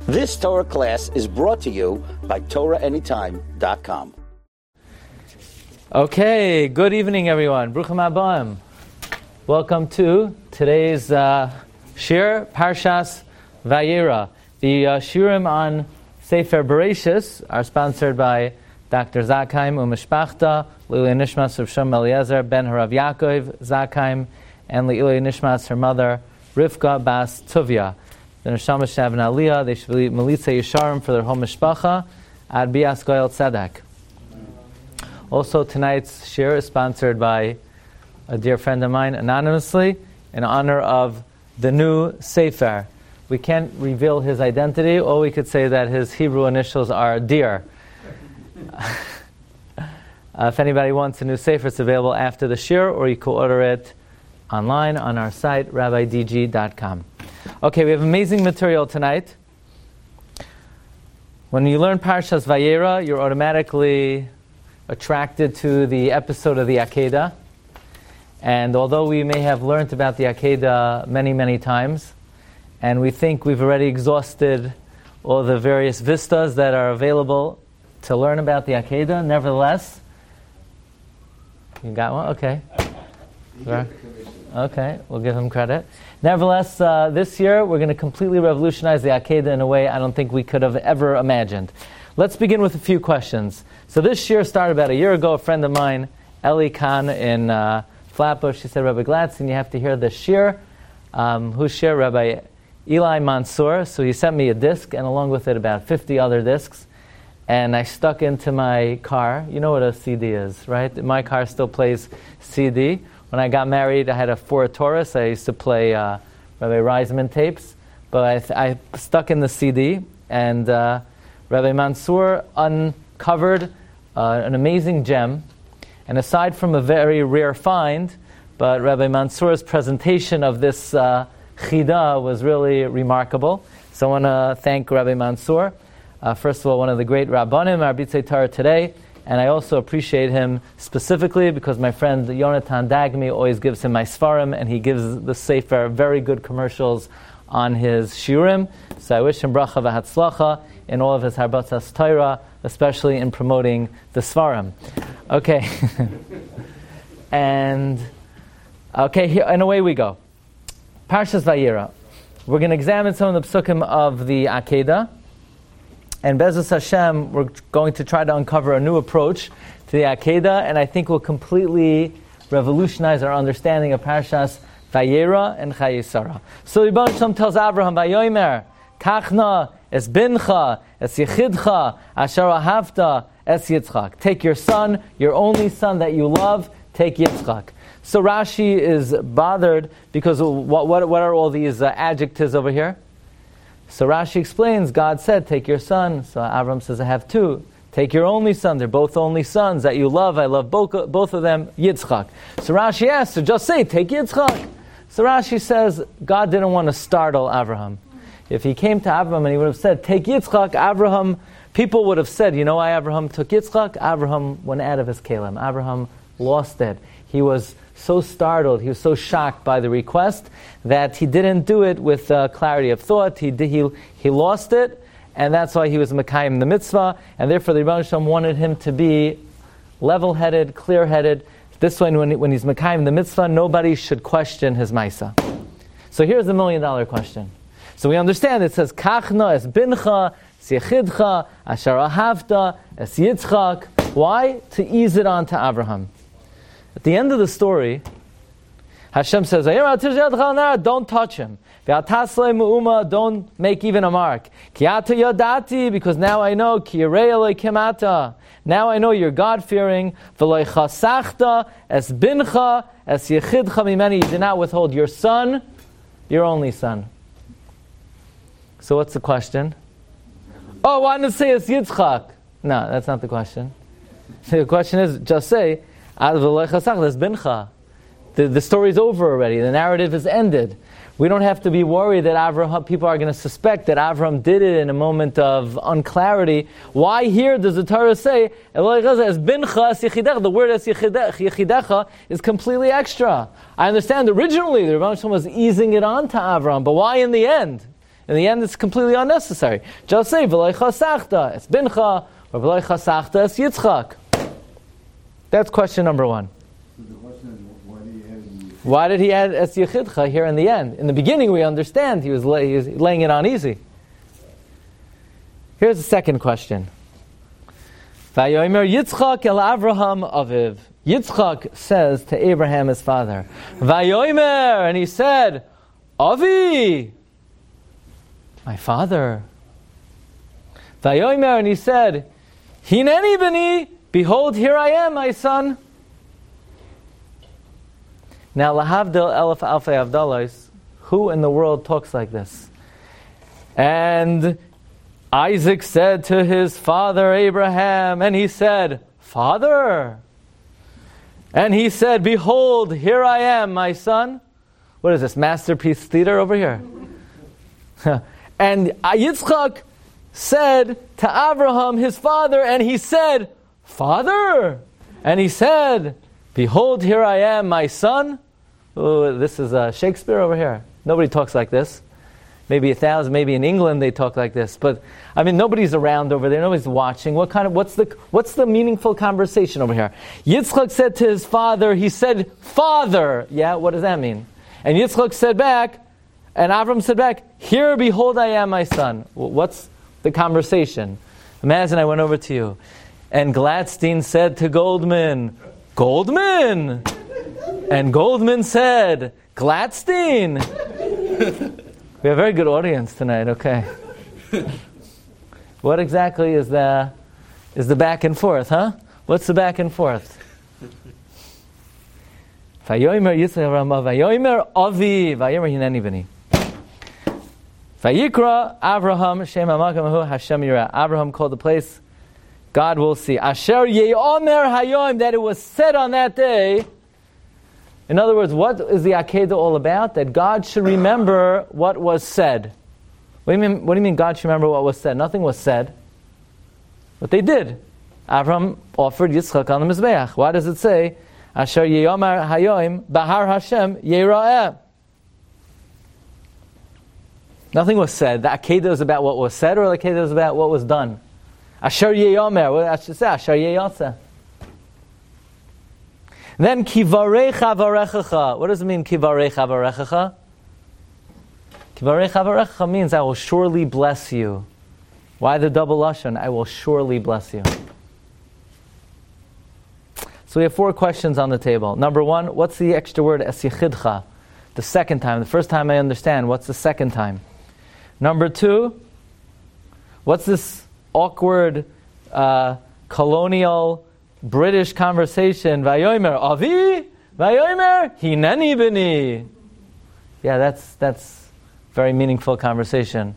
This Torah class is brought to you by TorahAnytime.com. Okay, good evening, everyone. Bruchim Habayim. Welcome to today's Shir Parshas Vayera. The Shirim on Sefer Bereshis are sponsored by Dr. Zakheim Umishpachta, Lili Nishmas of Shem Eliezer, Ben Harav Yaakov Zakheim, and Lili Nishmas, her mother, Rivka Bas Tuvia. The Neshama Shavna Aliyah, they should be Melitza Yesharim for their home Mishpacha, Ad Bias Goyal Tzedek. Also, tonight's shir is sponsored by a dear friend of mine, anonymously, in honor of the new Sefer. We can't reveal his identity, or we could say that his Hebrew initials are Dear. If anybody wants a new Sefer, it's available after the shir, or you can order it online on our site, rabbidg.com. Okay, we have amazing material tonight. When you learn Parshas Vayera, you're automatically attracted to the episode of the Akedah. And although we may have learned about the Akedah many, many times, and we think we've already exhausted all the various vistas that are available to learn about the Akedah, nevertheless, you got one? Okay. Okay, we'll give him credit. Nevertheless, this year we're going to completely revolutionize the Akedah in a way I don't think we could have ever imagined. Let's begin with a few questions. So this year started about a year ago. A friend of mine, Eli Khan in Flatbush, she said, Rabbi Gladstein, you have to hear the shir. Who's shir? Rabbi Eli Mansour. So he sent me a disc, and along with it about 50 other discs. And I stuck into my car. You know what a CD is, right? My car still plays CD. When I got married, I had a Ford Taurus. I used to play Rabbi Reisman tapes. But I stuck in the CD, and Rabbi Mansour uncovered an amazing gem. And aside from a very rare find, but Rabbi Mansour's presentation of this Chida was really remarkable. So I want to thank Rabbi Mansour. First of all, one of the great Rabbanim, Arbitzei Torah today. And I also appreciate him specifically because my friend Yonatan Dagmi always gives him my Sfarim, and he gives the Sefer very good commercials on his Shiurim. So I wish him bracha v'hatzlacha in all of his Harbatzas Torah, especially in promoting the Sfarim. Okay. And here, and away we go. Parshas Vayera. We're going to examine some of the psukim of the Akedah. And Be'ezus Hashem, we're going to try to uncover a new approach to the Akedah, and I think will completely revolutionize our understanding of Parshas Vayera and Chayei. So the Rebbeinu Shalom tells Abraham, Vayomer, Kachna es bincha, es yichidcha, asher ahavta, es Yitzchak. Take your son, your only son that you love, take Yitzchak. So Rashi is bothered because what are all these adjectives over here? So Rashi explains, God said, take your son. So Avram says, I have two. Take your only son. They're both only sons that you love. I love both of them, Yitzchak. So Rashi asks, so just say, take Yitzchak. So Rashi says, God didn't want to startle Avraham. If he came to Avraham and he would have said, take Yitzchak, Avraham, people would have said, you know why Avraham took Yitzchak? Avraham went out of his kalim. Avraham lost it. He was so startled, he was so shocked by the request that he didn't do it with clarity of thought. He lost it, and that's why he was Mekayim the mitzvah, and therefore the Rebbeinu Shalom wanted him to be level-headed, clear-headed. This way, when he's Mekayim the mitzvah, nobody should question his Maisa. So here's the $1 million question. So we understand it says, Kachna es bincha, es yechidcha, asher ahavta, es Yitzchak. Why? To ease it on to Abraham. At the end of the story, Hashem says, don't touch him. Don't make even a mark. Because now I know, now I know you're God-fearing. You did not withhold your son, your only son. So what's the question? Oh, why didn't it say it's Yitzchak? No, that's not the question. The question is, just say, the story's over already. The narrative is ended. We don't have to be worried that Avraham, people are going to suspect that Avraham did it in a moment of unclarity. Why here does the Torah say, the word es yechidecha is completely extra? I understand originally the Rebbeinu Shalom was easing it on to Avraham, but why in the end? In the end, it's completely unnecessary. Just say, v'lo chasachta es bincha, or v'lo chasachta es Yitzchak. That's question number one. So the question is, why did he add es Yechidcha here in the end? In the beginning, we understand he was laying it on easy. Here's the second question. Vayomer Yitzchak el Avraham aviv. Yitzchak says to Abraham his father, Vayomer, and he said, Avi, my father. Vayomer, and he said, Hineni beni, behold, here I am, my son. Now, lahavdil elef alfei avdalos, who in the world talks like this? And Isaac said to his father Abraham, and he said, Father. And he said, behold, here I am, my son. What is this, masterpiece theater over here? And Yitzchak said to Abraham, his father, and he said, Father. And he said, behold, here I am, my son. Oh, this is Shakespeare over here. Nobody talks like this. Maybe 1,000, maybe in England they talk like this. But, I mean, nobody's around over there. Nobody's watching. What's the meaningful conversation over here? Yitzchak said to his father, he said, Father. Yeah, what does that mean? And Yitzchak said back, and Avram said back, here, behold, I am, my son. What's the conversation? Imagine I went over to you. And Gladstein said to Goldman, Goldman! And Goldman said, Gladstein! We have a very good audience tonight, okay. What exactly is the back and forth, huh? What's the back and forth? Vayomer Yitzchak Rama, Vayomer Avi, Vayomer Hineni beni. Vayikra Avraham Shem HaMakam Hashem Yireh. Avraham called the place, God will see. Asher Ye'omer Hayom, that it was said on that day. In other words, what is the Akedah all about? That God should remember what was said. What do you mean God should remember what was said? Nothing was said. But they did. Avram offered Yitzchak on the Mizbeach. Why does it say, Asher Ye'omer Hayom Bahar Hashem Yireh? Nothing was said. The Akedah is about what was said, or the Akedah is about what was done? Asher Ye'omer. What I should say? Asher Ye'yotze. Then kivarech avarechacha. What does it mean, kivarech avarechacha? Kivarech avarechacha means I will surely bless you. Why the double lashon? I will surely bless you. So we have 4 questions on the table. Number 1, what's the extra word es yichidcha? The second time. The first time I understand. What's the second time? Number 2, what's this awkward colonial British conversation? Vayomer Avi, Vayomer Hineni beni. Yeah, that's very meaningful conversation.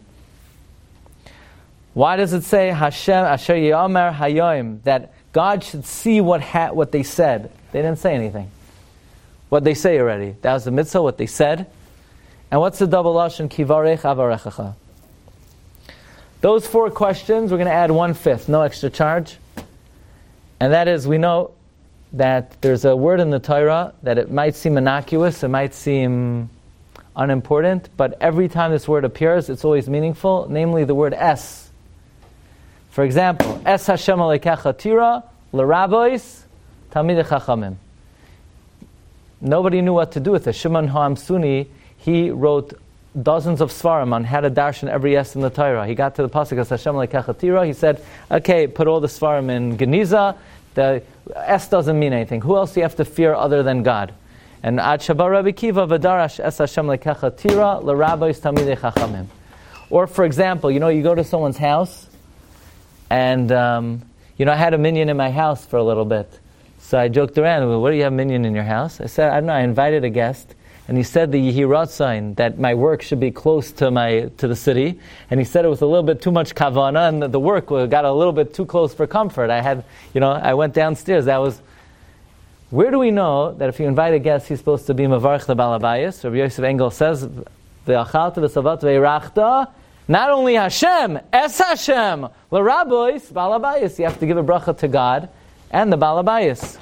Why does it say Hashem Asher Ye'omer Hayom, that God should see what they said? They didn't say anything. What they say already. That was the mitzvah, what they said. And what's the double lashon kivarech avarechacha? Those 4 questions, we're going to add 1/5, no extra charge. And that is, we know that there's a word in the Torah that it might seem innocuous, it might seem unimportant, but every time this word appears, it's always meaningful, namely the word es. For example, es Hashem alekecha tira, l'rabois, talmidei chachamim. Nobody knew what to do with it. Shimon HaAmsuni, he wrote dozens of svarim on how to darshan every es in the Torah. He got to the pasuk of Hashem alekecha tira. He said, okay, put all the svarim in Geniza. The es doesn't mean anything. Who else do you have to fear other than God? And Ad Shabbat Rabbi Kiva v'darash es Hashem alekecha tira l'rabois talmidei chachamim. Or for example, you go to someone's house, and I had a minion in my house for a little bit. So I joked around, well, what do you have minion in your house? I said, I don't know, I invited a guest, and he said the Yehirat sign, that my work should be close to the city, and he said it was a little bit too much kavana, and the work got a little bit too close for comfort. I went downstairs. Where do we know that if you invite a guest, he's supposed to be mavarch the balabayas? Rabbi Yosef Engel says, ve'achalta v'savat ve'irachta, not only Hashem, es Hashem, l'rabois, balabayas, you have to give a bracha to God, and the balabayas.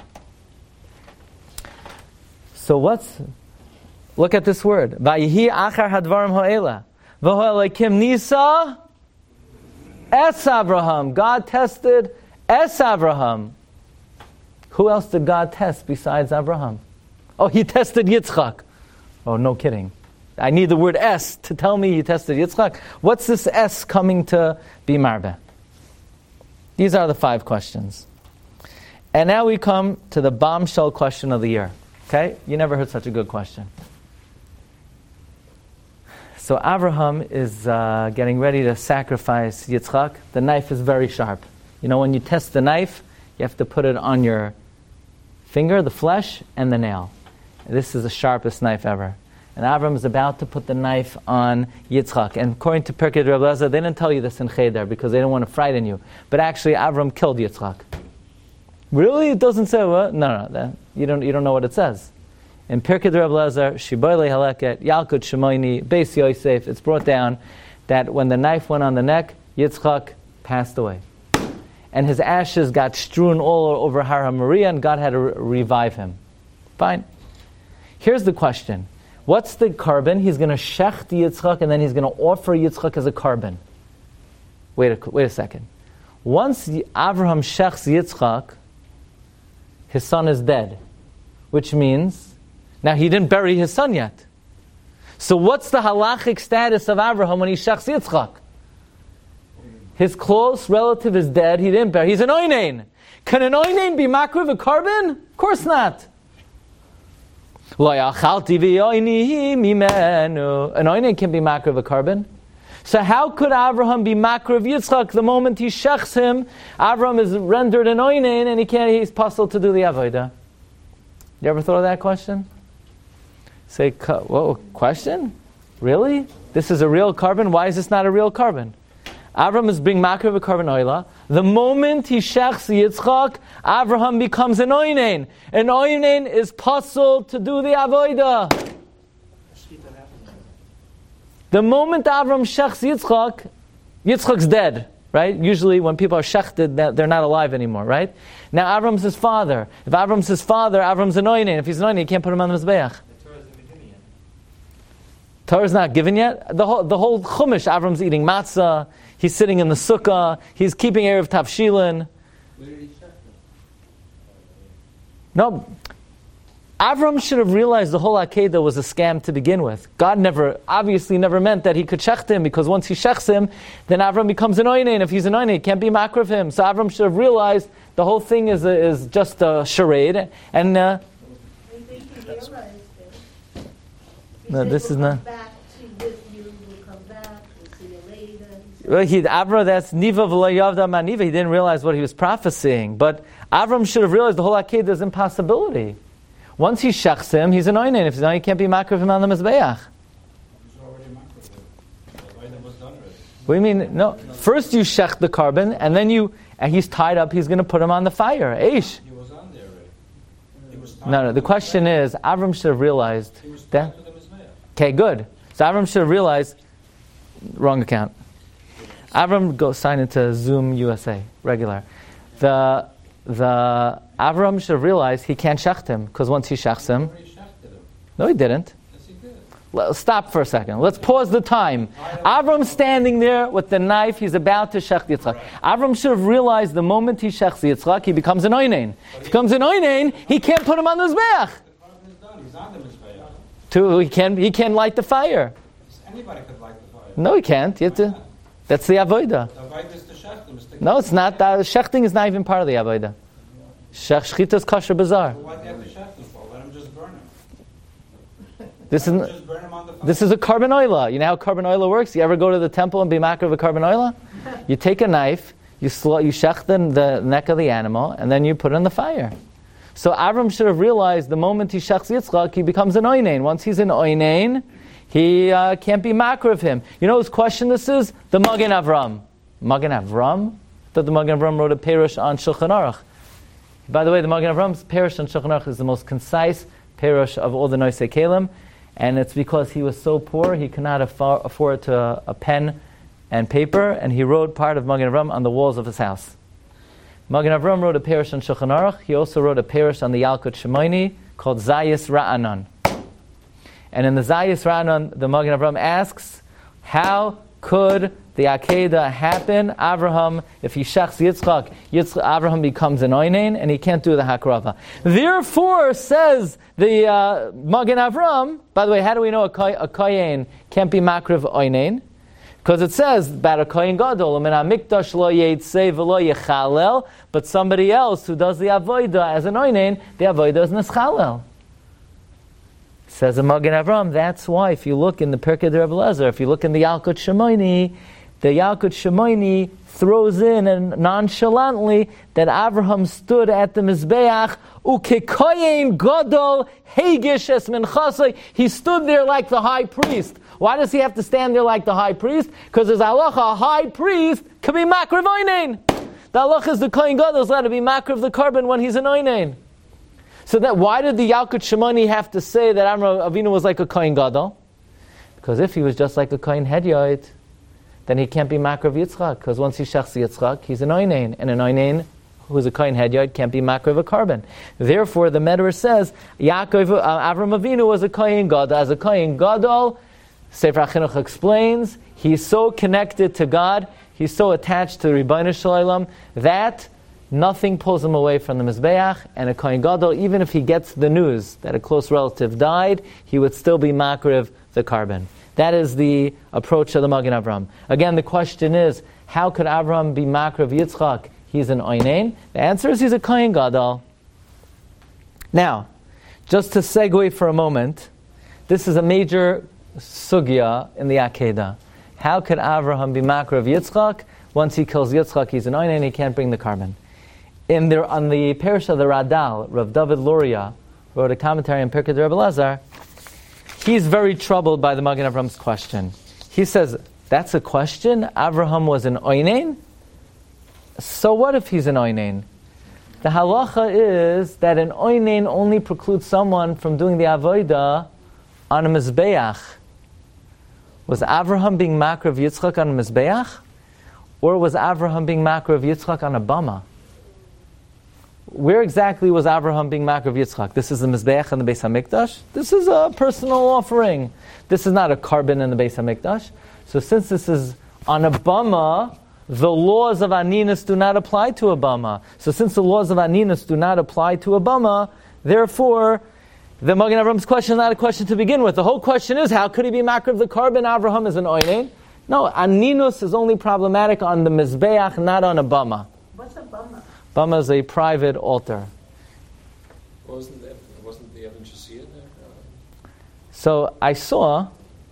So look at this word. Vayihi achar hadvarim ha'ela. V'ho Elokim Nisa Es Avraham. God tested Es Avraham. Who else did God test besides Avraham? Oh, he tested Yitzchak. Oh, no kidding. I need the word S to tell me he tested Yitzchak. What's this S coming to be marbeh? These are the 5 questions. And now we come to the bombshell question of the year. Okay? You never heard such a good question. So Avraham is getting ready to sacrifice Yitzchak. The knife is very sharp. You know, when you test the knife, you have to put it on your finger, the flesh, and the nail. This is the sharpest knife ever. And Avram is about to put the knife on Yitzchak. And according to Pirkei Rebbe Elazar, they didn't tell you this in Cheder because they didn't want to frighten you. But actually, Avram killed Yitzchak. Really? It doesn't say what? No. You don't know what it says. In Pirkei Rebbe Elazar, Shiboyle Haleket, Yalkut Shemoini, Beis Yosef, it's brought down that when the knife went on the neck, Yitzchak passed away. And his ashes got strewn all over Har HaMoriah, and God had to revive him. Fine. Here's the question. What's the carbon? He's going to shecht Yitzchak, and then he's going to offer Yitzchak as a carbon. Wait a second. Once Avraham shechts Yitzchak, his son is dead. Which means, now he didn't bury his son yet. So what's the halachic status of Avraham when he shechts Yitzchak? His close relative is dead, he didn't bury. He's an oinein. Can an oinein be makriv a carbon? Of course not. An oinein can be makriv a carbon. So how could Avraham be makriv Yitzchak? The moment he shechs him, Avraham is rendered an oinein and he's puzzled to do the avodah. You ever thought of that question? Say, whoa, question? Really? This is a real carbon? Why is this not a real carbon? Avraham is being makriv a carbon oila. The moment he shechs Yitzchak, Avraham becomes an oinein. An oinein is puzzled to do the avodah. The moment Avraham shechs Yitzchak, Yitzchak's dead, right? Usually when people are shechted, they're not alive anymore, right? Now Avram's his father. If Avram's his father, Avram's an oinein. If he's an oinein, you can't put him on the Mizbeach. Torah's not given yet. The whole Chumash, Avram's eating matzah. He's sitting in the sukkah. He's keeping Erev Tavshilin. No. Avram should have realized the whole Akedah was a scam to begin with. God obviously never meant that he could shecht him, because once he shechts him, then Avram becomes an oinein. If he's an oinein, it can't be makriv him. So Avram should have realized the whole thing is just a charade. And no, this is not. Avram, that's Niva v'layavda maniva. He didn't realize what he was prophesying. But Avram should have realized the whole Akedah is impossibility. Once he shechs him, he's an oinein. If he's not, he can't be makriv him on the Mizbeach. What do you mean? No. First you shech the carbon, and then and he's tied up, he's going to put him on the fire. Eish. He was on there already. No. The question is, Avram should have realized that. Okay, good. So Avram should have realized, wrong account. Avram go sign into Zoom USA, regular. The Avram should have realized he can't shecht him, because once he shechts him... No, he didn't. Yes, he did. Stop for a second. Let's pause the time. Avram's standing there with the knife. He's about to shecht Yitzchak. Avram should have realized the moment he shechts Yitzchak, he becomes an oinein. If he becomes an oinein, he can't put him on the Mizbeach. The carbon is done. He's on the Mizbeach. He can light the fire. Anybody could light the fire. No, he can't. You have to... That's the avodah. The avodah is to shecht him. No, it's not. Shechting is not even part of the avodah. Shechita is kosher bazaar. Why do you have to shecht him for? Let him just burn him. This is a carbon oila. You know how carbon oila works? You ever go to the temple and be makriv of a carbon oila? You take a knife, you shech the neck of the animal, and then you put it in the fire. So Avram should have realized the moment he shechs Yitzchak, he becomes an oinein. Once he's an oinein, he can't be makriv him. You know whose question this is? The Magen Avram. Magen Avram? I thought the Magen Avram wrote a perush on Shulchan Aruch. By the way, the Magen Avram's perush on Shulchan Aruch is the most concise perush of all the Noisei Kelim, and it's because he was so poor he could not afford a pen and paper, and he wrote part of Magen Avram on the walls of his house. Magen Avram wrote a perush on Shulchan Aruch. He also wrote a perush on the Yalkut Shemoini called Zayis Ra'anan. And in the Zayis Ra'anan, the Magen Avram asks, How could the Akedah happen? Avraham, if he shechs Yitzchak, Avraham becomes an oinen, and he can't do the hakrava. Therefore, says the Magen Avram, by the way, how do we know a kohen can't be makriv oinen? Because it says, about a kohen gadol, mikdash lo yeitzei v'lo yechalel, but somebody else who does the avodah as an oinen, the avodah is neschalel. Says the Magen Avram, that's why if you look in the Pirkei de Rebbe Lezer, if you look in the Yalkut Shimoni, the Yalkut Shimoni throws in and nonchalantly that Avraham stood at the Mizbeach, ukekoyen gadol hegish es minchasei. He stood there like the high priest. Why does he have to stand there like the high priest? Because as halacha, a high priest can be makriv oinen. The halacha is the kohen gadol is allowed to be makriv the carbon when he's an oinen. So that why did the Yalkut Shimoni have to say that Amram Avinu was like a kohen gadol? Because if he was just like a kohen hedyot, then he can't be makriv Yitzchak. Because once he shechs Yitzchak, he's an oinen, and an oinen who is a kohen hedyot can't be makriv a carbon. Therefore, the Medrash says Avram Avinu was a kohen gadol. As a kohen gadol, Sefer HaChinuch explains, he's so connected to God, he's so attached to the Rebbeinu Shalom that nothing pulls him away from the Mizbeach, and a Kohen Gadol, even if he gets the news that a close relative died, he would still be makriv the carbon. That is the approach of the Magen Avram. Again, the question is, how could Avram be makriv Yitzchak? He's an oinen. The answer is he's a Kohen Gadol. Now, just to segue for a moment, this is a major sugya in the Akedah. How could Avraham be makriv Yitzchak? Once he kills Yitzchak, he's an oinen, he can't bring the carbon. On the Parish of the Radal, Rav David Luria wrote a commentary on Pirkei de Rebbe Lezer. He's very troubled by the Magen Avram's question. He says, that's a question? Avraham was an oinen? So what if he's an oinen? The halacha is that an oinen only precludes someone from doing the avodah on a mizbeach. Was Avraham being makriv Yitzchak on a mizbeach? Or was Avraham being makriv Yitzchak on a bama? Where exactly was Avraham being makriv Yitzchak? This is the Mizbeach and the Beis HaMikdash. This is a personal offering. This is not a carbon in the Beis HaMikdash. So since this is on a bama, the laws of Aninus do not apply to a bama. So since the laws of Aninus do not apply to a bama, therefore, the Magen Avram's question is not a question to begin with. The whole question is, how could he be makriv the carbon? Avraham is an oinen. No, Aninus is only problematic on the Mizbeach, not on a bama. What's a bama? Bama is a private altar. Wasn't the Evan Shasia there? So I saw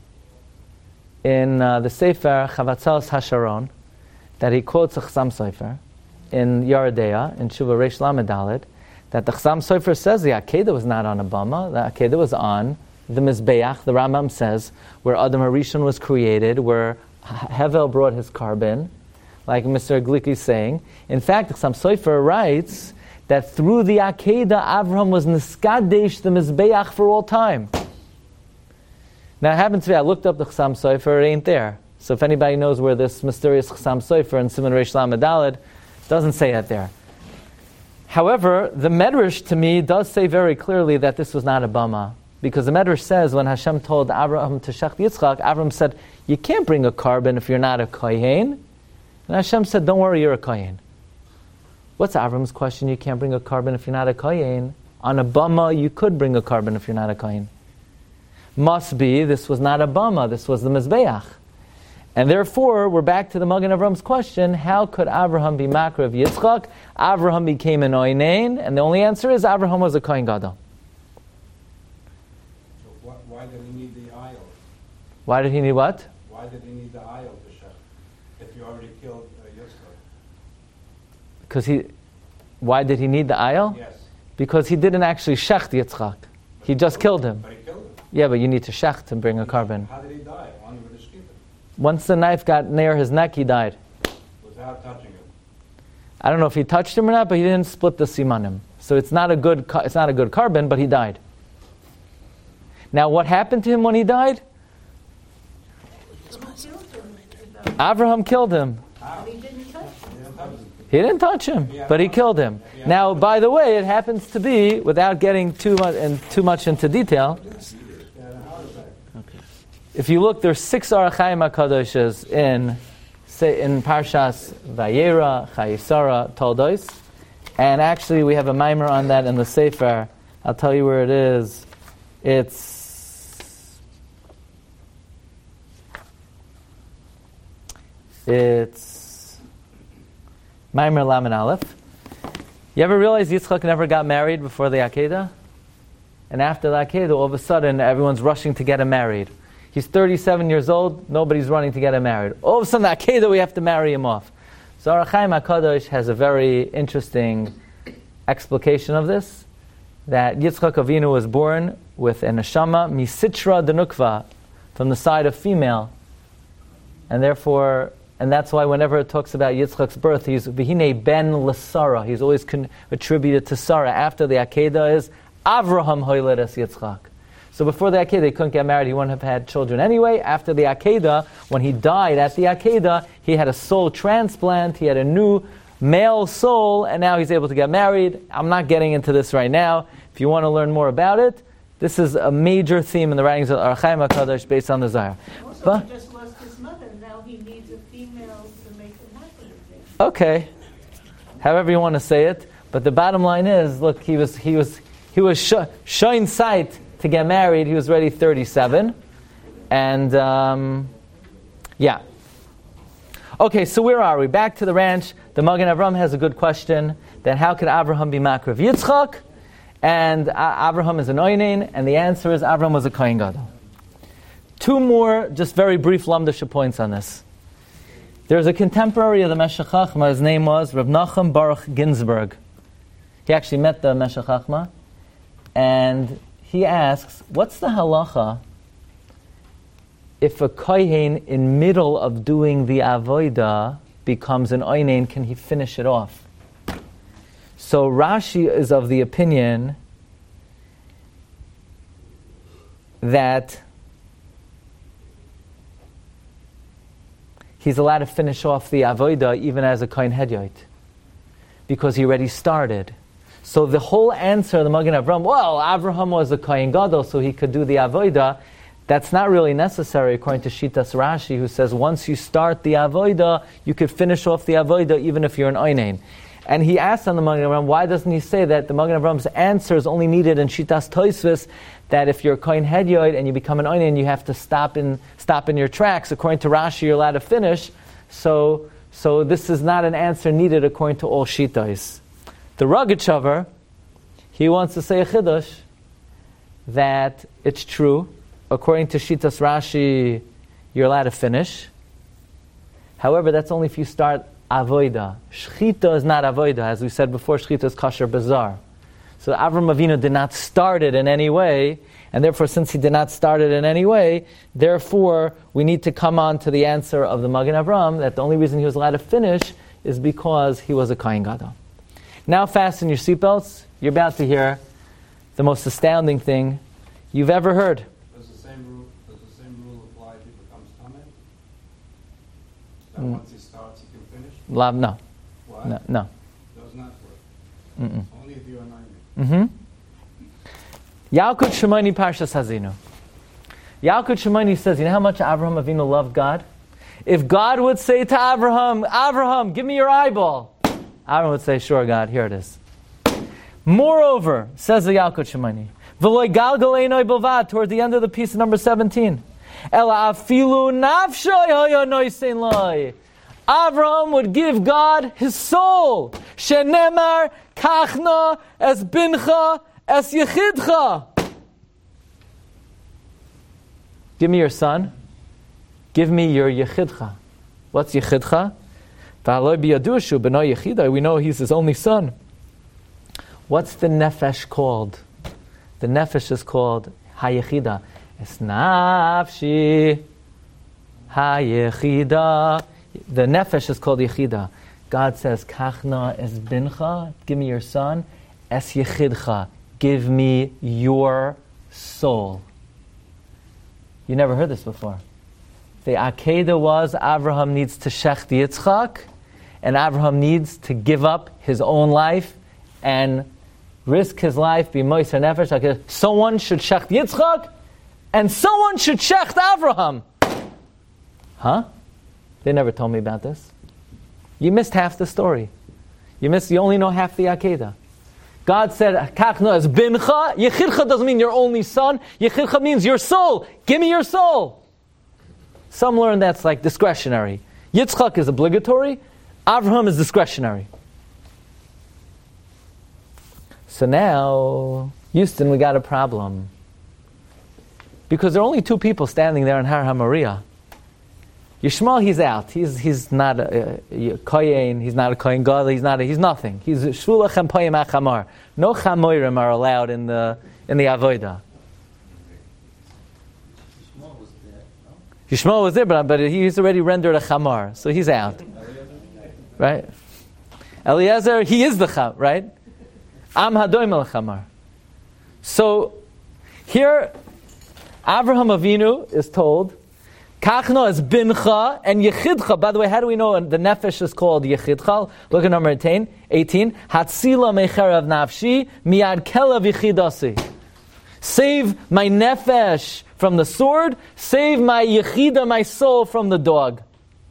in the Sefer Chavatzalas HaSharon that he quotes a Chasam Sofer in Yeridea, in Shuva Reish Lamed Daled, that the Chasam Sofer says the Akedah was not on a bama, the Akedah was on the Mizbeach. The Rambam says where Adam HaRishon was created, where Hevel brought his carbon, like Mr. Glick is saying. In fact, Chasam Sofer writes that through the Akedah, Avraham was niskadesh the Mizbeach for all time. Now it happens to be, I looked up the Chasam Sofer, it ain't there. So if anybody knows where this mysterious Chasam Sofer in Siman Reish Lamed Daled, doesn't say it there. However, the Medrash to me does say very clearly that this was not a bama. Because the Medrash says when Hashem told Abraham to shech Yitzchak, Abraham said, you can't bring a carbon if you're not a kohen. And Hashem said, don't worry, you're a kohen. What's Avram's question? You can't bring a carbon if you're not a kohen. On a bama, you could bring a carbon if you're not a kohen. Must be, this was not a bama, this was the Mizbeach. And therefore, we're back to the Magen Avram's question, how could Avraham be makriv Yitzchak? Avraham became an oinen, and the only answer is Avraham was a kohen gadol. So why did he need the aisle? Why did he need what? Why did he need the aisle to shech if you already killed Yitzchak? Because why did he need the ayil? Yes. Because he didn't actually shech Yitzchak. He just killed him. But he killed him. Yeah, but you need to shech to bring a carbon. How did he die? Only with a shkita. Once the knife got near his neck, he died. Without touching him. I don't know if he touched him or not, but he didn't split the simanim. So it's not a good carbon, but he died. Now, what happened to him when he died? Avraham killed him. He didn't touch him. He didn't touch him, but he killed him. Now, by the way, it happens to be, without getting too much into detail, if you look, there's 6 Orach Chaim HaKadosh's in Parshas Vayera, Chayesara, Toldos. And actually, we have a mimer on that in the Sefer. I'll tell you where it is. It's mimer Lamed Aleph. You ever realize Yitzchak never got married before the Akedah? And after the Akedah, all of a sudden, everyone's rushing to get him married. He's 37 years old, nobody's running to get him married. All of a sudden, the Akedah, we have to marry him off. So Orach Chaim HaKadosh has a very interesting explication of this, that Yitzchak Avinu was born with a neshama, misitra denukva, from the side of female. And therefore, and that's why whenever it talks about Yitzchak's birth, he's v'hinei ben l'Sara. He's always attributed to Sarah. After the Akedah is Avraham hoyled es Yitzchak. So before the Akedah, he couldn't get married. He wouldn't have had children anyway. After the Akedah, when he died at the Akedah, he had a soul transplant. He had a new male soul, and now he's able to get married. I'm not getting into this right now. If you want to learn more about it, this is a major theme in the writings of Orach Chaim HaKadosh based on the Zohar. Also, he just lost his mother. Now he needs a female to make him happy again. Okay, however you want to say it, but the bottom line is, look, he was showing sight to get married. He was already 37, and yeah. Okay, so where are we? Back to the ranch. The Magen Avraham has a good question. That how could Avraham be Makriv Yitzchak? And Avraham is an Oinein, and the answer is Avraham was a Kohen Gadol. 2 more, just very brief Lamdasha points on this. There's a contemporary of the Meshech Chochmah. His name was Rav Nachum Baruch Ginsburg. He actually met the Meshech Chochmah, and he asks, what's the halacha if a kohen in middle of doing the avodah becomes an oinein, can he finish it off? So Rashi is of the opinion that he's allowed to finish off the avodah even as a kohen hedyot, because he already started. So the whole answer of the Magen Avraham, well, Avraham was a Kohen Gadol, so he could do the Avodah, that's not really necessary according to Shitas Rashi, who says once you start the Avodah, you could finish off the Avodah even if you're an Oinein. And he asked on the Magen Avraham, why doesn't he say that the Magen Avraham's answer is only needed in Shitas Tosfos, that if you're a Kohen Hedyot and you become an Oinein, you have to stop in your tracks. According to Rashi, you're allowed to finish. So this is not an answer needed according to all Shitas. The Rogatchover, he wants to say a chiddush that it's true. According to Shitas Rashi, you're allowed to finish. However, that's only if you start avoida. Shchita is not avoida. As we said before, shchita is kosher bazar. So Avram Avinu did not start it in any way, and therefore, since he did not start it in any way, therefore, we need to come on to the answer of the Magen Avraham that the only reason he was allowed to finish is because he was a Kohen Gadol. Now fasten your seatbelts. You're about to hear the most astounding thing you've ever heard. Does the same rule apply if he becomes Tameh? That once he starts, he can finish? No. Why? No. Does not work. Mm-mm. Only if you're a Naimi. Yalkut Shimoni Parshas Hazinu. Yalkut Shimoni says, you know how much Avraham Avinu loved God? If God would say to Avraham, give me your eyeball, Avraham would say, sure, God, here it is. Moreover, says the Yalkut Shimoni, V'loi galgal einoi bilvad, toward the end of the piece, number 17, Ela afilu nafshoy hoyo noisein loi. Avraham would give God his soul. Shenemar kachna es bincha es yechidcha. Give me your son. Give me your yechidcha. What's yechidcha? We know he's his only son. What's the nefesh called? The nefesh is called hayechida. Es nafshi hayechida. The nefesh is called yechida. God says, Kachna es bincha, give me your son. Es yechidcha, give me your soul. You never heard this before. The Akedah was Avraham needs to shech Yitzchak, and Avraham needs to give up his own life and risk his life, be moiser nefesh. Someone should shech Yitzchak, and someone should shecht Avraham. Huh? They never told me about this. You missed half the story. You only know half the Akedah. God said, Kachno as bincha. Yechidcha doesn't mean your only son. Yechidcha means your soul. Give me your soul. Some learn that's like discretionary. Yitzchak is obligatory. Avraham is discretionary. So now, Houston, we got a problem. Because there are only two people standing there in Har HaMoriah. Yishmael, he's out. He's not a kohen. He's not a kohen gadol. He's nothing. He's shvulach and poyim achamar. No chamorim are allowed in the avodah. Yishmael was there, but he's already rendered a chamar, so he's out. Right? Eliezer, he is the cham, right? Am hadoim el chamar. So here, Avraham Avinu is told, Kachno is bincha and yechidcha. By the way, how do we know the nefesh is called yechidcha? Look at number 18. Hatzila mecherav nafshi miad kelav yechidasi. Save my nefesh from the sword. Save my yechida, my soul, from the dog.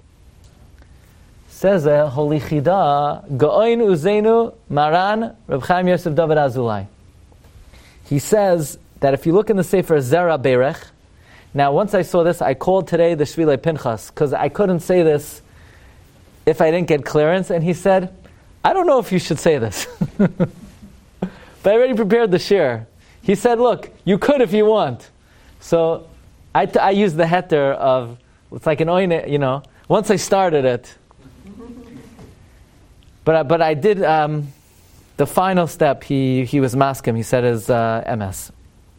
Says Holy Chida Gaoin Uzenu Maran Reb Chaim Yosef David Azulai. He says that if you look in the Sefer Zera Berech. Now, once I saw this, I called today the Shvilei Pinchas, because I couldn't say this if I didn't get clearance. And he said, I don't know if you should say this. But I already prepared the shir. He said, look, you could if you want. So I used the heter of, it's like an oine, once I started it. But I did, the final step, he was maskim, he said is MS.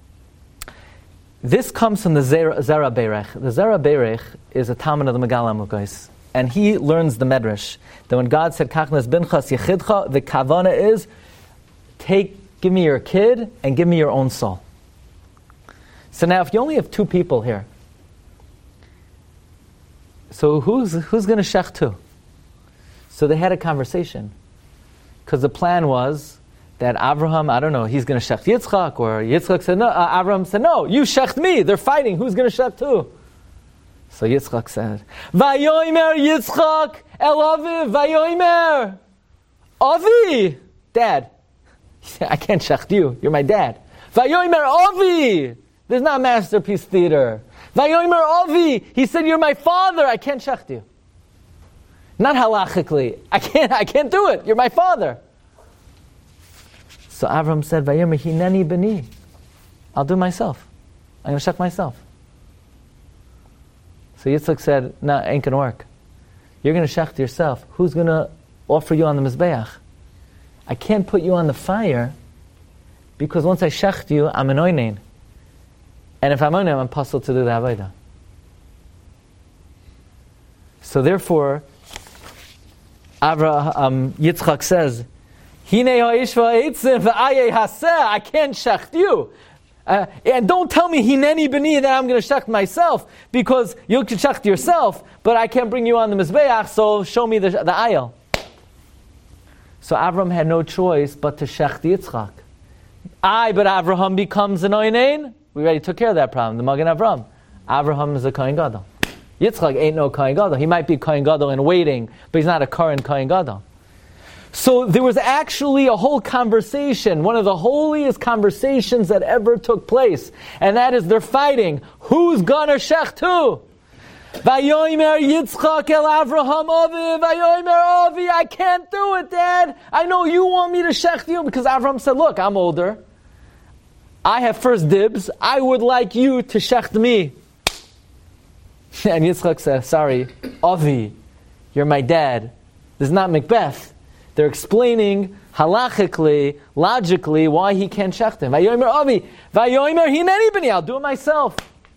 This comes from the Zera Berech. The Zera Berech is a Talmud of the Megala Mukos, and he learns the Medrash that when God said Kachnas Binchas Yechidcha, the kavana is give me your kid and give me your own soul. So now, if you only have two people here, so who's going to shech two? So they had a conversation, because the plan was that Avraham, I don't know, he's going to shech Yitzchak, or Yitzchak said, no, Avraham said, no, you shecht me, they're fighting, who's going to shecht who? So Yitzchak said, Vayomer Yitzchak el Aviv, Vayomer, Avi, Dad, I can't shecht you, you're my dad. Vayomer Avi, there's not Masterpiece Theater. Vayomer Avi, he said, you're my father, I can't shecht you. Not halachically, I can't do it, you're my father. So Avram said, Vayomer hineni b'ni. I'll do it myself. I'm going to shech myself. So Yitzchak said, no, it ain't going to work. You're going to shech yourself. Who's going to offer you on the Mizbeach? I can't put you on the fire, because once I shecht you, I'm an oinen. And if I'm oinen, I'm puzzled to do the Avodah. So therefore, Yitzchak says, I can't shecht you. And don't tell me hineni b'ni that I'm going to shecht myself, because you can shecht yourself, but I can't bring you on the Mizbeach, so show me the ayil. So Avram had no choice but to shecht Yitzchak. But Avraham becomes an oinen. We already took care of that problem, the Magen Avram. Avraham is a Kohen Gadol. Yitzchak ain't no Kohen Gadol. He might be Kohen Gadol in waiting, but he's not a current Kohen Gadol. So there was actually a whole conversation, one of the holiest conversations that ever took place. And that is, they're fighting. Who's gonna shecht who? Vayomer Yitzchak el Avraham Avi, Vayomer Avi, I can't do it, Dad. I know you want me to shecht you, because Avraham said, look, I'm older. I have first dibs. I would like you to shecht me. And Yitzchak said, sorry, Avi, you're my dad. This is not Macbeth. They're explaining halachically, logically, why he can't shecht him. Vayomer Avi, Vayomer hineni b'ni, I'll do it myself.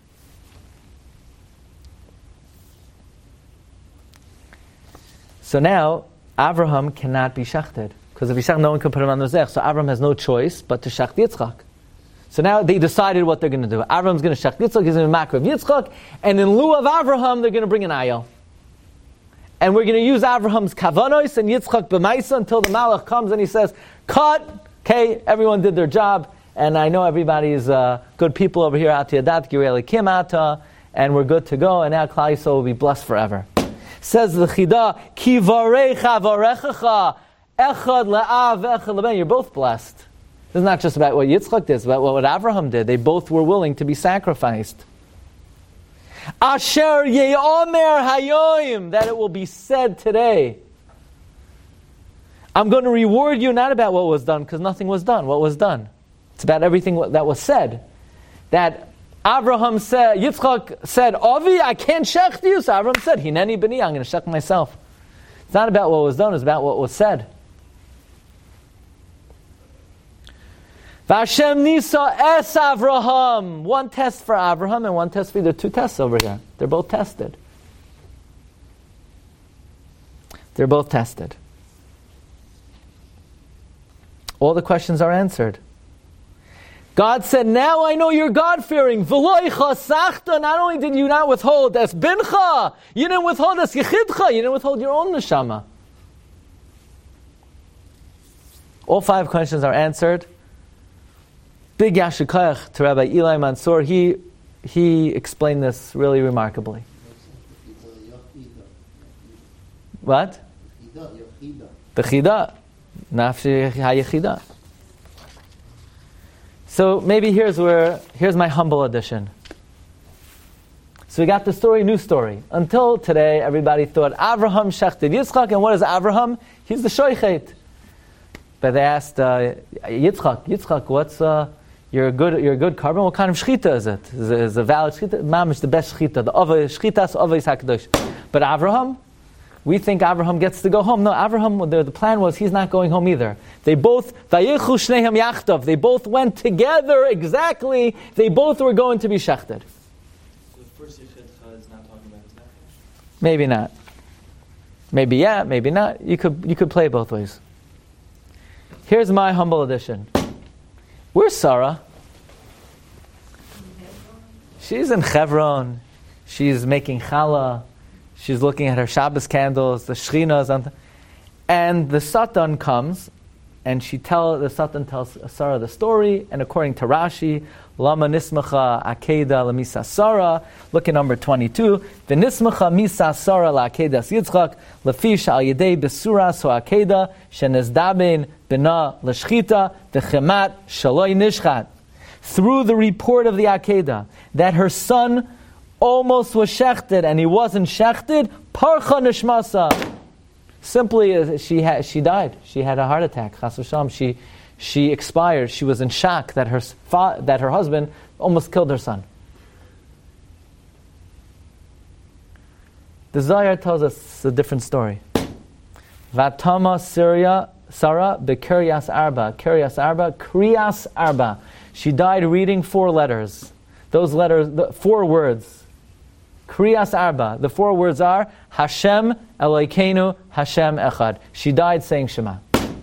So now, Avraham cannot be shechted, because if he shechted, no one can put him on the Mizbeach. So Avraham has no choice but to shecht Yitzchak. So now they decided what they're going to do. Avraham's going to shecht Yitzchak, he's going to makriv Yitzchak, and in lieu of Avraham, they're going to bring an ayil. And we're going to use Avraham's kavanos and Yitzchak b'maisa until the Malach comes and he says, cut, okay, everyone did their job, and I know everybody's good people over here, Ati Adat, Gireli Kim Ata, and we're good to go, and now Klal Yisrael will be blessed forever. Says the Chida, Ki varecha varechacha, echad le'av echad le'ben. You're both blessed. This is not just about what Yitzchak did, it's about what Avraham did. They both were willing to be sacrificed. Asher ye'omer hayoim, that it will be said today. I'm going to reward you not about what was done, because nothing was done. What was done? It's about everything that was said. That Avraham said, Yitzchak said, Avi, I can't shech you. So Avraham said, Hineni b'ni, I'm going to shech myself. It's not about what was done, it's about what was said. Vashem Nisa es Avraham. One test for Avraham and one test for you. There are two tests over here. They're both tested. They're both tested. All the questions are answered. God said, now I know you're God-fearing. Not only did you not withhold as bincha, you didn't withhold as yechidcha, you didn't withhold your own neshama. All 5 questions are answered. Big yashikayach to Rabbi Eli Mansour. He explained this really remarkably. What? The chida. Nafshi hayechida. So maybe here's my humble addition. So we got the story, new story. Until today, everybody thought Avraham shechted Yitzchak, and what is Avraham? He's the shoichet. But they asked Yitzchak, what's you're a good carbon? What kind of shchita is it? Is it a valid shchita? Mamish, the best shchita, the shchitas avos hakadosh. But Avraham, we think Avraham gets to go home. No, Avraham, the plan was he's not going home either. They both, vayichu shnehem yachtav, they both went together exactly. They both were going to be shechted. So the first Yechidcha is not talking about his nefesh? Maybe not. Maybe yeah, maybe not. You could play both ways. Here's my humble addition. Where's Sarah? She's in Hebron. She's making challah. She's looking at her Shabbos candles, the Shechina, and the Satan comes, and the Satan tells Sarah the story, and according to Rashi, Lama nismacha akeda lemisa Sarah, look at number 22, V'nismacha misa Sarah la'akedas Yitzchak, lefish al yedei besura so akeda, shenezdaben bina l'shchita, v'chemat shaloi nishchat. Through the report of the Akedah, that her son almost was shechted and he wasn't shechted, parcha nishmasa. Simply, she died. She had a heart attack. Chas v'shalom. She expired. She was in shock that her husband almost killed her son. The Zohar tells us a different story. Vatama Sarah bekiryas arba. Kiryas arba, kriyas arba. She died reading 4 letters. Those letters, 4 words. Kriyas arba. The 4 words are Hashem Elokeinu Hashem Echad. She died saying Shema.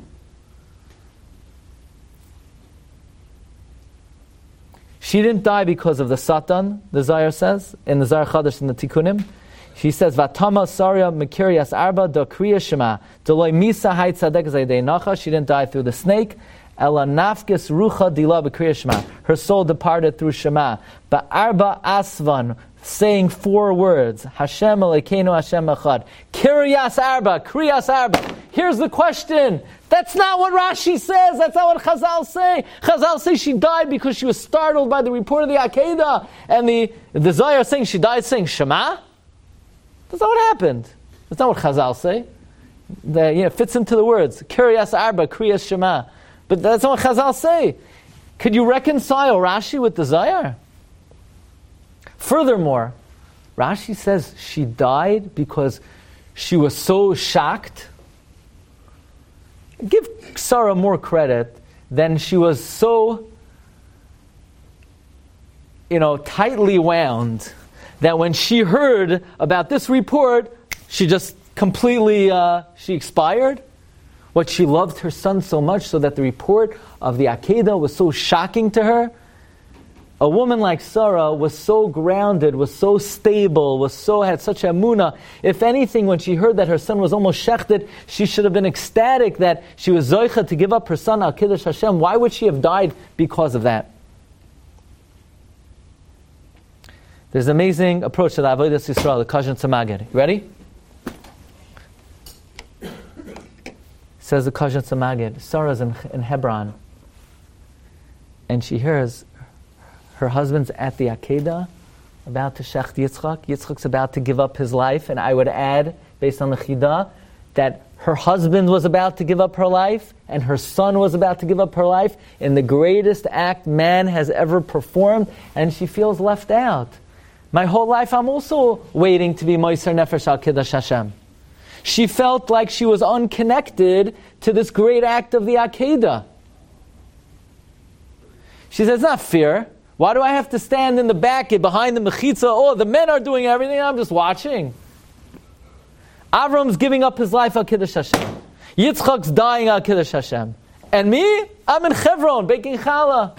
She didn't die because of the Satan, the Zohar says, in the Zohar Chadash in the Tikkunim. She says, Vatama Sarya Mekiryas Arba Do Kriya Shema. Deloy Misa Hay Tzadek Zaydei Nacha. She didn't die through the snake. Ela Nafkis Rucha Dila B'Kriya Shema. Her soul departed through Shema. But Arba Asvan, saying 4 words. Hashem Elokeinu Hashem Echad. Kiryas Arba, Kriyas Arba. Here's the question. That's not what Rashi says. That's not what Chazal say. Chazal say she died because she was startled by the report of the Akedah. And the Zohar saying she died saying Shema. That's not what happened. That's not what Chazal say. It fits into the words. Kiryas Arba, Kriyas Shema. But that's not what Chazal say. Could you reconcile Rashi with the Zohar? Furthermore, Rashi says she died because she was so shocked. Give Sarah more credit than she was so, tightly wound that when she heard about this report, she just completely, she expired. What she loved her son so much so that the report of the Akedah was so shocking to her A woman like Sarah was so grounded, was so stable, had such emunah. If anything, when she heard that her son was almost shechted, she should have been ecstatic that she was zoicha to give up her son al Kiddush Hashem. Why would she have died because of that? There's an amazing approach to the Avodas Yisrael, the Kazhan Tzemagid. You ready? Says the Kazhan Tzemagid, Sarah's in Hebron, and she hears her husband's at the Akedah, about to shecht Yitzchak. Yitzchak's about to give up his life, and I would add, based on the Chidah, that her husband was about to give up her life, and her son was about to give up her life, in the greatest act man has ever performed, and she feels left out. My whole life I'm also waiting to be Moiser Nefesh al Kiddush Hashem. She felt like she was unconnected to this great act of the Akedah. She says, it's not fair. Why do I have to stand in the back behind the mechitza? Oh, the men are doing everything, I'm just watching. Avram's giving up his life al Kiddush Hashem. Yitzchak's dying al Kiddush Hashem. And me? I'm in Hebron, baking challah.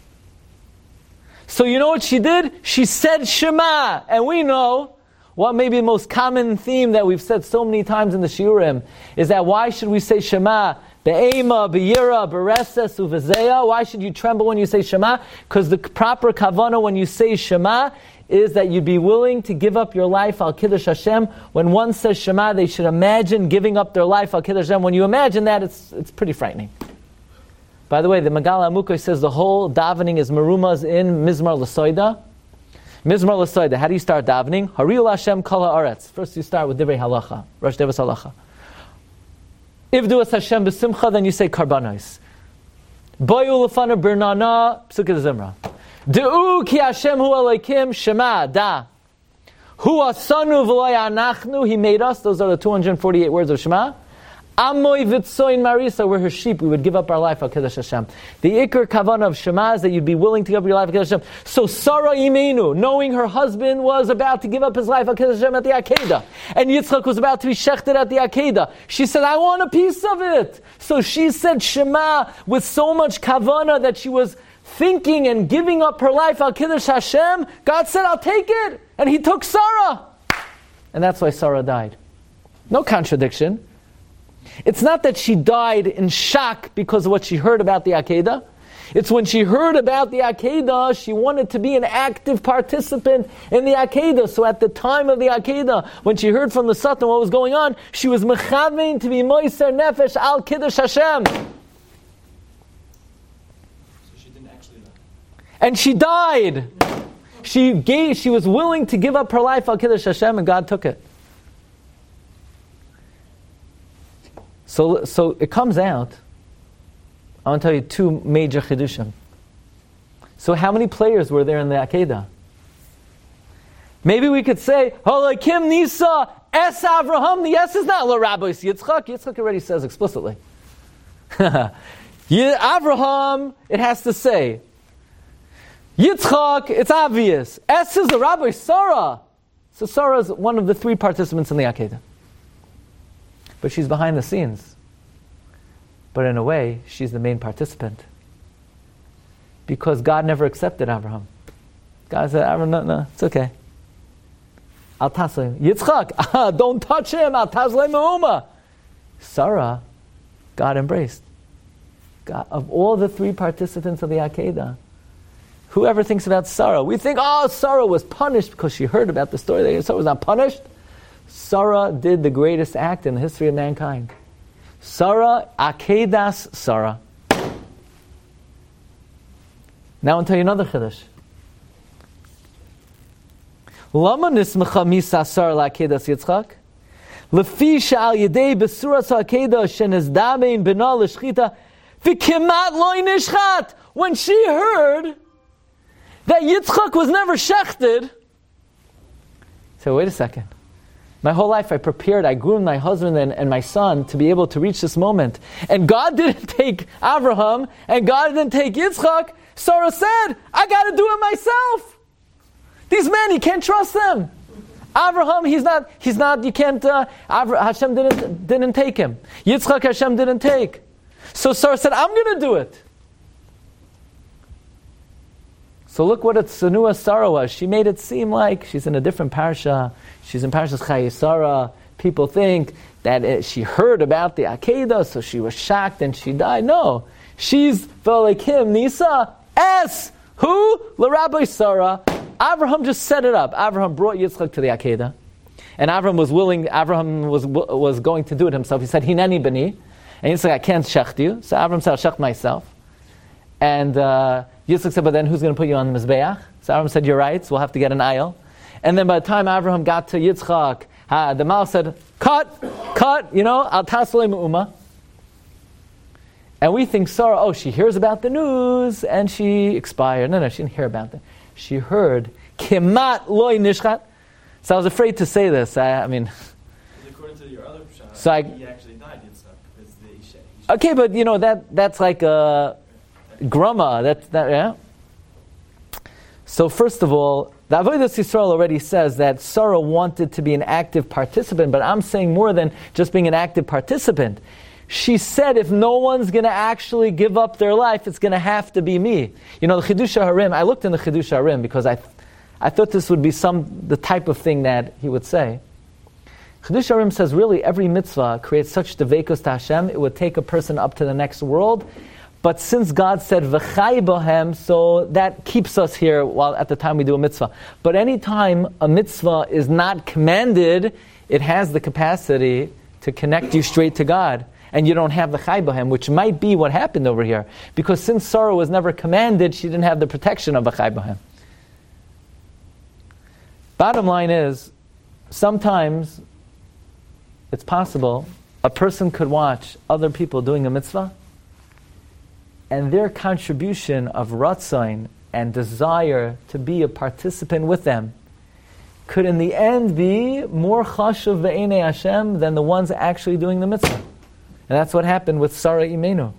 So you know what she did? She said Shema. And we know what may be the most common theme that we've said so many times in the Shiurim is that why should we say Shema? Be'ema, be'yira, be'reses, uvezeya. Why should you tremble when you say Shema? Because the proper kavanah when you say Shema is that you'd be willing to give up your life al Kiddush Hashem. When one says Shema, they should imagine giving up their life al Kiddush Hashem. When you imagine that, it's pretty frightening. By the way, the Megala Amukai says the whole davening is merumas in Mizmar L'Soida. Mizmar L'Soida, how do you start davening? Hariul Hashem kol ha'aretz. First you start with Divrei Halacha, Rosh Devas Halacha. Ivdu es Hashem b'simcha, then you say karbanos. Boyu l'fana b'rnana, Psukei Zimra. De'u ki Hashem hu Elokim, Shema, da. Hu asanu v'lo anachnu, He made us. Those are the 248 words of Shema. Amoy v'tsoin marisa, we're her sheep, we would give up our life al Kiddush Hashem. The ikar kavanah of Shema is that you'd be willing to give up your life al Kiddush Hashem. So Sarah Imenu, knowing her husband was about to give up his life al Kiddush Hashem at the Akedah, and Yitzchak was about to be shechted at the Akedah, she said, I want a piece of it. So she said Shema with so much kavanah that she was thinking and giving up her life al Kiddush Hashem. God said, I'll take it. And He took Sarah. And that's why Sarah died. No contradiction. It's not that she died in shock because of what she heard about the Akedah. It's when she heard about the Akedah, she wanted to be an active participant in the Akedah. So at the time of the Akedah, when she heard from the Satan what was going on, she was mechavein to be Moiser Nefesh al Kiddush Hashem. So she didn't actually die. And she died. She was willing to give up her life al Kiddush Hashem, and God took it. So it comes out, I want to tell you two major chidushim. So how many players were there in the Akedah? Maybe we could say, Holakim Nisa, Es Avraham. The S is not L'Rabbos Yitzchak. Yitzchak already says explicitly. Avraham, it has to say. Yitzchak, it's obvious. S is the Rabbi Sarah. So Sarah is one of the three participants in the Akedah. But she's behind the scenes. But in a way, she's the main participant. Because God never accepted Abraham. God said, Abraham, no, it's okay. Al taslim. Yitzchak, don't touch him. Al taslim me'uma. Sarah, God embraced. God, of all the three participants of the Akedah, whoever thinks about Sarah, we think, Sarah was punished because she heard about the story that Sarah was not punished. Sarah did the greatest act in the history of mankind. Sarah, Akedas Sarah. Now I'll tell you another chiddush. Lama nismecha misa Sarah la'akedas Yitzchak? Lefi she'al yedei besuras ha'akedah shenizdamein bina l'shchita v'kimat lo nishchat. When she heard that Yitzchak was never shechted, so wait a second. My whole life I prepared, I groomed my husband and my son to be able to reach this moment. And God didn't take Avraham, and God didn't take Yitzchak. Sarah said, I got to do it myself. These men, you can't trust them. Avraham, he's not, you can't, Hashem didn't take him. Yitzchak, Hashem didn't take. So Sarah said, I'm going to do it. So look what a tsunua Sarah was. She made it seem like she's in a different parsha. She's in Parshas Chayei. People think that she heard about the Akedah, so she was shocked and she died. No. She's V'alekim Nisa S. Who? LaRabbi Sarah. Avraham just set it up. Avraham brought Yitzchak to the Akedah. And Avraham was willing, Avraham was going to do it himself. He said, Hineni bani. And Yitzchak, I can't shecht you. So Avraham said, I'll shecht myself. And Yitzchak said, but then who's going to put you on the Mizbeach? So Avraham said, you're right, so we'll have to get an aisle. And then by the time Avraham got to Yitzchak, the Malach said, cut, al tasle me'uma. And we think Sarah, she hears about the news and she expired. No, she didn't hear about that. She heard, Kemat loy nishchat. So I was afraid to say this. According to your other shot, so he actually died, Yitzchak. Okay, but that's like a grama. Yeah. So first of all, the Avodas Yisrael already says that Sarah wanted to be an active participant, but I'm saying more than just being an active participant. She said, if no one's going to actually give up their life, it's going to have to be me. The Chidush HaRim, I looked in the Chidush HaRim because I thought this would be the type of thing that he would say. Chidush HaRim says, really, every mitzvah creates such devekos to Hashem, it would take a person up to the next world. But since God said, v'chai bohem, so that keeps us here while at the time we do a mitzvah. But any time a mitzvah is not commanded, it has the capacity to connect you straight to God. And you don't have the chai bohem, which might be what happened over here. Because since Sarah was never commanded, she didn't have the protection of a chai bohem. Bottom line is, sometimes it's possible a person could watch other people doing a mitzvah, and their contribution of ratzain and desire to be a participant with them could in the end be more chashuv ve'enei Hashem than the ones actually doing the mitzvah. And that's what happened with Sarah Imenu.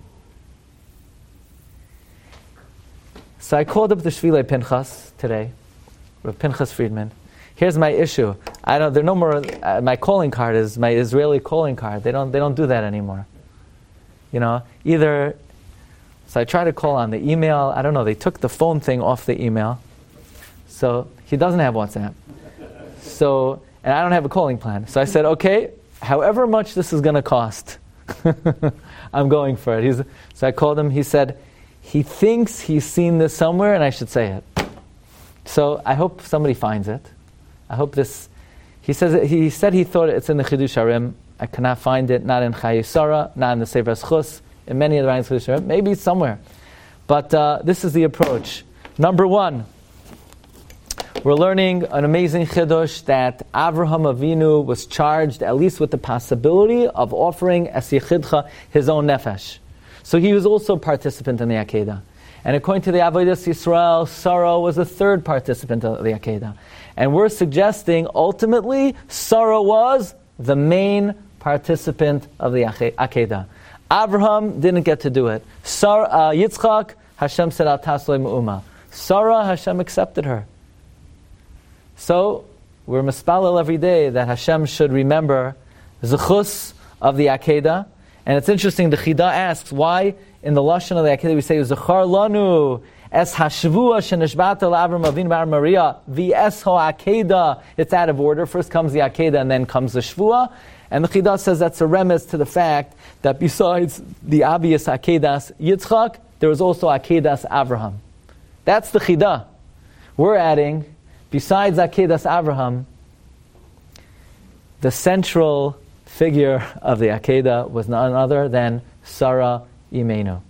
So I called up the Shvilei Pinchas today, Rav Pinchas Friedman. Here's my issue. There are no more. My calling card is my Israeli calling card. They don't do that anymore. Either. So I tried to call on the email. I don't know. They took the phone thing off the email. So he doesn't have WhatsApp. And I don't have a calling plan. So I said, okay, however much this is going to cost, I'm going for it. So I called him. He said he thinks he's seen this somewhere, and I should say it. So I hope somebody finds it. I hope this. He said he thought it's in the Chidush HaRim. I cannot find it. Not in Chayei Sarah, not in the Sefer Schus, in many of the Ryan's Chidush HaRim. Maybe it's somewhere. But this is the approach. Number one, we're learning an amazing Chidush that Avraham Avinu was charged at least with the possibility of offering as Yechidcha his own nefesh. So he was also a participant in the Akedah. And according to the Avodas Yisrael, Sarah was a third participant of the Akedah. And we're suggesting ultimately Sarah was the main participant of the Akedah. Avraham didn't get to do it. Yitzchak, Hashem said, Al taslei me'uma. Sarah, Hashem accepted her. So, we're mispalel every day that Hashem should remember Zechus of the Akedah. And it's interesting, the Chida asks, why in the Lashon of the Akedah we say, Zechar lanu es hashvua shenishbata l'Avram Avinu bar Maria v'es ha'Akedah. It's out of order. First comes the Akedah and then comes the Shvua. And the Chida says that's a remez to the fact that besides the obvious Akedas Yitzchak, there was also Akedas Avraham. That's the Chida. We're adding, besides Akedas Avraham, the central figure of the Akedah was none other than Sarah Imenu.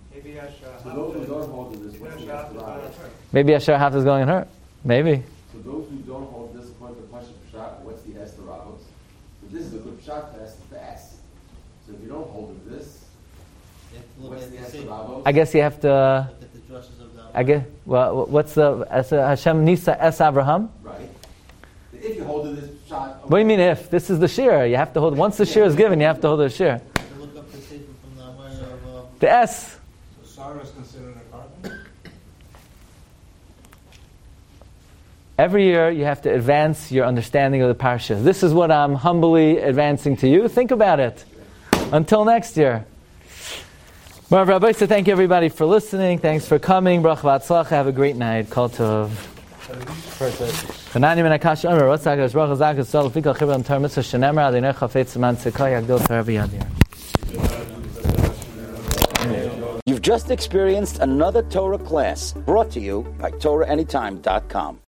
Maybe Asher Haf is going on her. Maybe. So those who don't hold this point of question Pshat, what's the Esther Ravos? So this is a good Pshat test to ask. So if you don't hold of this, what's the Esther Ravos? I guess you have to. I guess. Well, what's the Hashem Nisa Es Avraham? Right. If you hold of this Pshat. Okay. What do you mean if? This is the shir. You have to hold. Once the shir is given, you have to hold the shir. The S. So Sarah is considered a carbon? Every year you have to advance your understanding of the parsha. This is what I'm humbly advancing to you. Think about it. Until next year. Well, Rabbi, so thank you everybody for listening. Thanks for coming. Bracha v'atzlacha. Have a great night. Kol tov. V'nani min hakash omer. What's that? Bracha zakas sol fikal chibur am tar mitzvah shenemar adinei chafetz man tzikay yagdil tarav yadir. You've just experienced another Torah class brought to you by TorahAnytime.com.